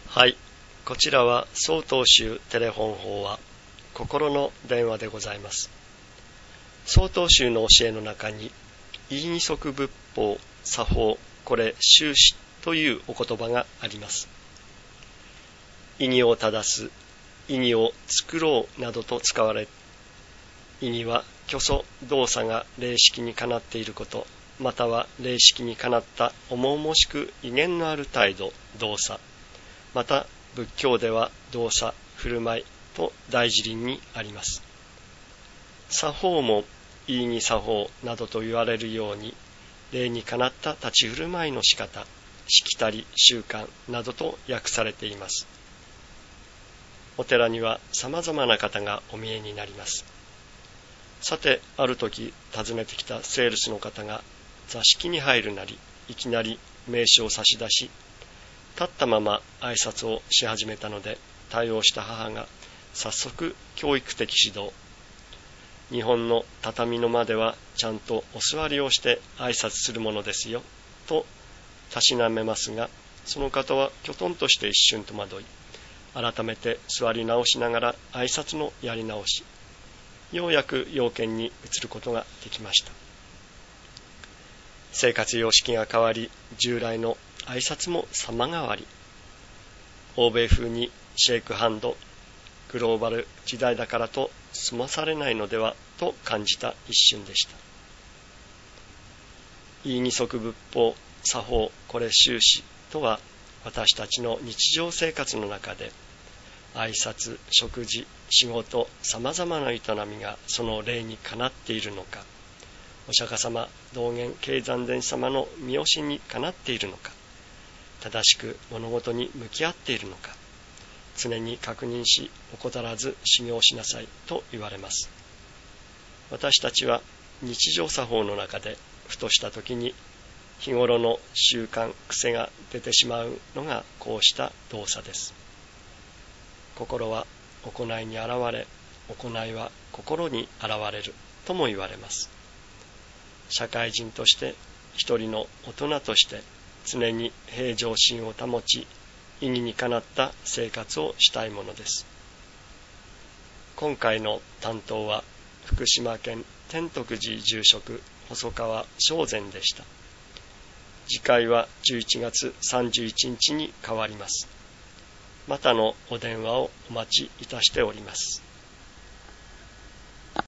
はい、こちらは曹洞宗テレフォン法話心の電話でございます。曹洞宗の教えの中に意二足仏法、作法、これ修士というお言葉があります。意二を正す、意二を作ろうなどと使われ、意二は虚祖動作が霊式にかなっていること、または霊式にかなった重々しく威厳のある態度、動作、また仏教では動作、振る舞いと大辞林にあります。作法も意二作法などと言われるように、霊にかなった立ち振る舞いの仕方、しきたり習慣などと訳されています。お寺には様々な方がお見えになります。さて、ある時訪ねてきたセールスの方が座敷に入るなり、いきなり名刺を差し出し、立ったまま挨拶をし始めたので、対応した母が早速教育的指導。日本の畳の間ではちゃんとお座りをして挨拶するものですよ、とたしなめますが、その方はきょとんとして一瞬戸惑い、改めて座り直しながら挨拶のやり直し、ようやく要件に移ることができました。生活様式が変わり、従来の挨拶も様変わり。欧米風にシェイクハンド、グローバル時代だからと済まされないのではと感じた一瞬でした。意二足仏法、作法、これ修士とは、私たちの日常生活の中で挨拶、食事、仕事、様々な営みがその礼にかなっているのか、お釈迦様、道元経山禅師様の見教えにかなっているのか、正しく物事に向き合っているのか、常に確認し、怠らず修行しなさいと言われます。私たちは日常作法の中で、ふとした時に日頃の習慣、癖が出てしまうのがこうした動作です。心は行いに現れ、行いは心に現れるとも言われます。社会人として、一人の大人として、常に平常心を保ち、意義にかなった生活をしたいものです。今回の担当は、福島県天徳寺住職細川正禅でした。次回は11月31日に変わります。またのお電話をお待ちいたしております。